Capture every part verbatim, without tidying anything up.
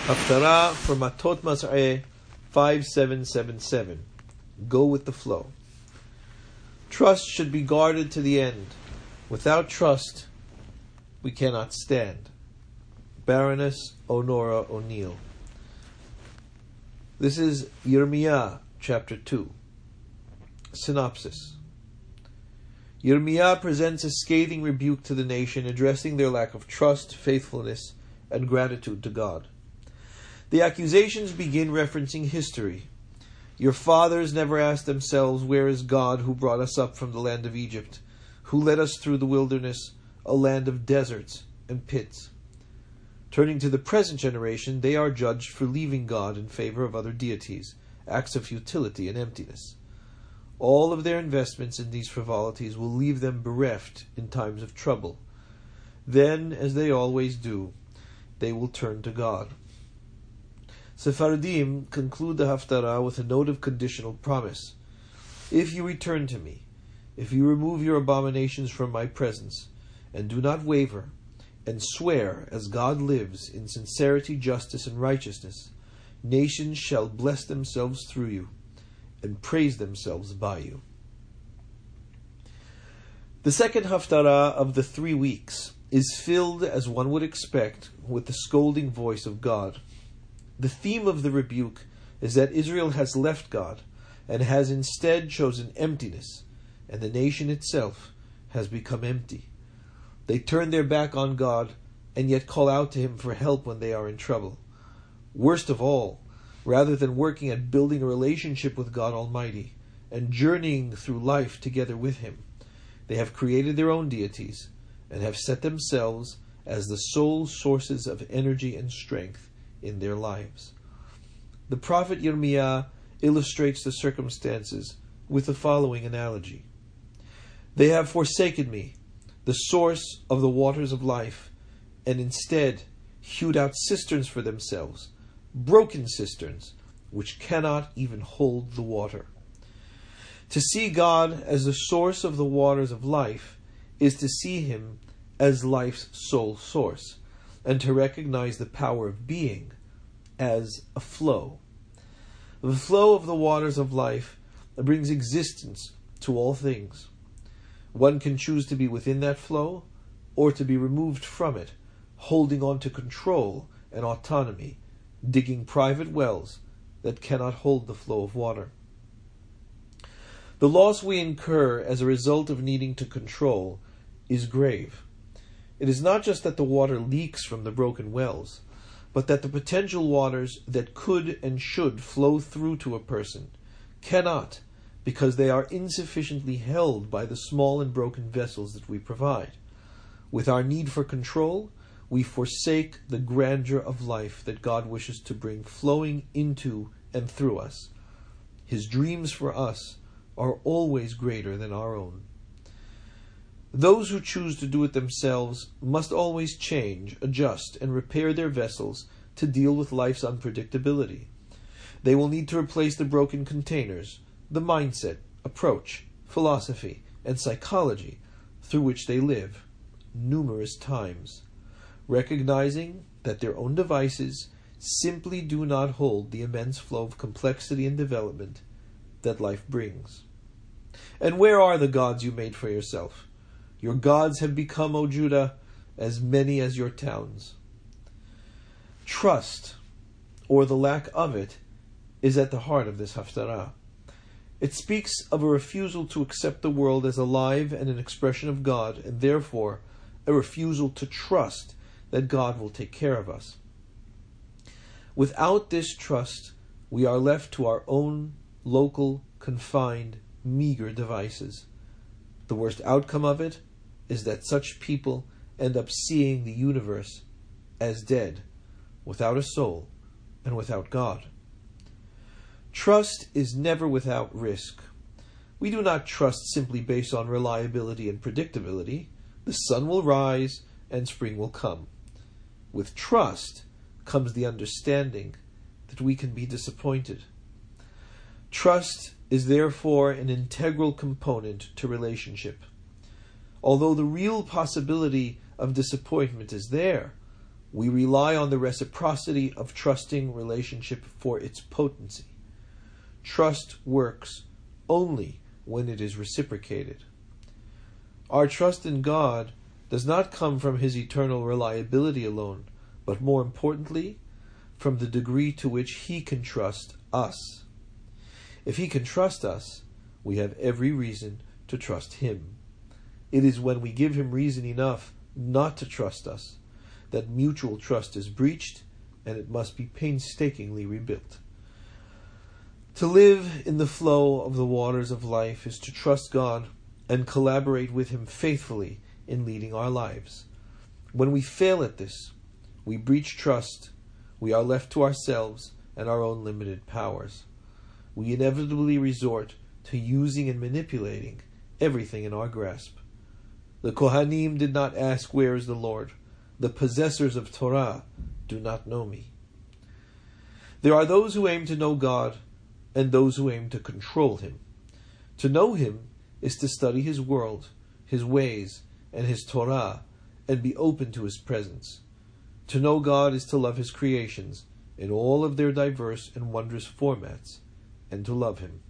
Haftarah for Matot Mas'eh five seven seven seven. Go with the flow. Trust should be guarded to the end. Without trust, we cannot stand. Baroness Honora O'Neill. This is Yirmiyah, chapter two. Synopsis. Yirmiyah presents a scathing rebuke to the nation, addressing their lack of trust, faithfulness, and gratitude to God. The accusations begin referencing history. Your fathers never asked themselves, where is God who brought us up from the land of Egypt, who led us through the wilderness, a land of deserts and pits? Turning to the present generation, they are judged for leaving God in favor of other deities, acts of futility and emptiness. All of their investments in these frivolities will leave them bereft in times of trouble. Then, as they always do, they will turn to God. Sephardim conclude the Haftarah with a note of conditional promise. If you return to me, if you remove your abominations from my presence, and do not waver, and swear as God lives in sincerity, justice, and righteousness, nations shall bless themselves through you, and praise themselves by you. The second Haftarah of the three weeks is filled, as one would expect, with the scolding voice of God. The theme of the rebuke is that Israel has left God and has instead chosen emptiness, and the nation itself has become empty. They turn their back on God and yet call out to Him for help when they are in trouble. Worst of all, rather than working at building a relationship with God Almighty and journeying through life together with Him, they have created their own deities and have set themselves as the sole sources of energy and strength in their lives. The prophet Yirmiyah illustrates the circumstances with the following analogy. They have forsaken me, the source of the waters of life, and instead hewed out cisterns for themselves, broken cisterns, which cannot even hold the water. To see God as the source of the waters of life is to see Him as life's sole source, and to recognize the power of being as a flow. The flow of the waters of life brings existence to all things. One can choose to be within that flow or to be removed from it, holding on to control and autonomy, digging private wells that cannot hold the flow of water. The loss we incur as a result of needing to control is grave. It is not just that the water leaks from the broken wells, but that the potential waters that could and should flow through to a person cannot, because they are insufficiently held by the small and broken vessels that we provide. With our need for control, we forsake the grandeur of life that God wishes to bring flowing into and through us. His dreams for us are always greater than our own. Those who choose to do it themselves must always change, adjust, and repair their vessels to deal with life's unpredictability. They will need to replace the broken containers, the mindset, approach, philosophy, and psychology through which they live, numerous times, recognizing that their own devices simply do not hold the immense flow of complexity and development that life brings. And where are the gods you made for yourself? Your gods have become, O Judah, as many as your towns. Trust, or the lack of it, is at the heart of this Haftarah. It speaks of a refusal to accept the world as alive and an expression of God, and therefore a refusal to trust that God will take care of us. Without this trust, we are left to our own local, confined, meager devices. The worst outcome of it is that such people end up seeing the universe as dead, without a soul, and without God. Trust is never without risk. We do not trust simply based on reliability and predictability. The sun will rise and spring will come. With trust comes the understanding that we can be disappointed. Trust is therefore an integral component to relationship. Although the real possibility of disappointment is there, We rely on the reciprocity of trusting relationship for its potency. Trust works only when it is reciprocated. Our trust in God does not come from His eternal reliability alone, but more importantly, from the degree to which He can trust us. If He can trust us, we have every reason to trust Him. It is when we give Him reason enough not to trust us that mutual trust is breached, and it must be painstakingly rebuilt. To live in the flow of the waters of life is to trust God and collaborate with Him faithfully in leading our lives. When we fail at this, we breach trust, we are left to ourselves and our own limited powers. We inevitably resort to using and manipulating everything in our grasp. The Kohanim did not ask, "Where is the Lord?" The possessors of Torah do not know me. There are those who aim to know God and those who aim to control Him. To know Him is to study His world, His ways, and His Torah, and be open to His presence. To know God is to love His creations in all of their diverse and wondrous formats, and to love Him.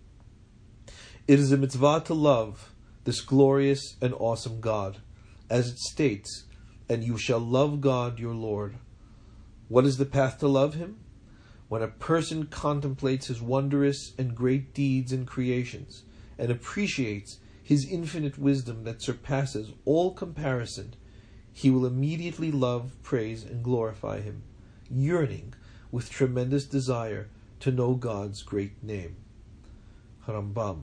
It is a mitzvah to love this glorious and awesome God, as it states, "And you shall love God your Lord." What is the path to love Him? When a person contemplates His wondrous and great deeds and creations, and appreciates His infinite wisdom that surpasses all comparison, he will immediately love, praise, and glorify Him, yearning with tremendous desire to know God's great name. Rambam.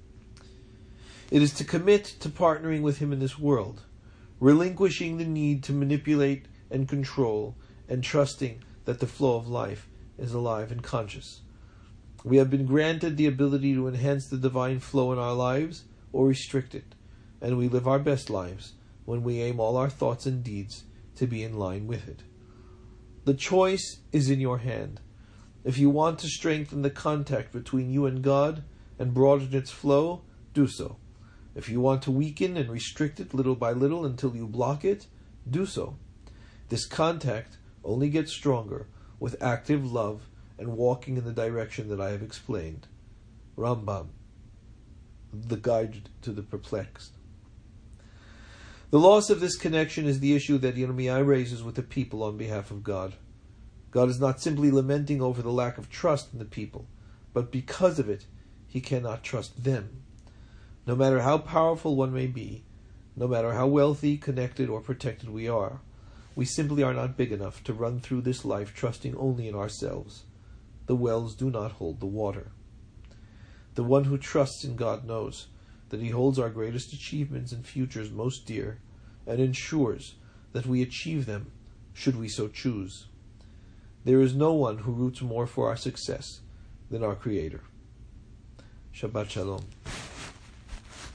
It is to commit to partnering with Him in this world, relinquishing the need to manipulate and control, and trusting that the flow of life is alive and conscious. We have been granted the ability to enhance the divine flow in our lives or restrict it, and we live our best lives when we aim all our thoughts and deeds to be in line with it. The choice is in your hand. If you want to strengthen the contact between you and God and broaden its flow, do so. If you want to weaken and restrict it little by little until you block it, do so. This contact only gets stronger with active love and walking in the direction that I have explained. Rambam, the guide to the perplexed. The loss of this connection is the issue that Yirmiyah raises with the people on behalf of God. God is not simply lamenting over the lack of trust in the people, but because of it, He cannot trust them. No matter how powerful one may be, no matter how wealthy, connected, or protected we are, we simply are not big enough to run through this life trusting only in ourselves. The wells do not hold the water. The one who trusts in God knows that He holds our greatest achievements and futures most dear, and ensures that we achieve them should we so choose. There is no one who roots more for our success than our Creator. Shabbat Shalom.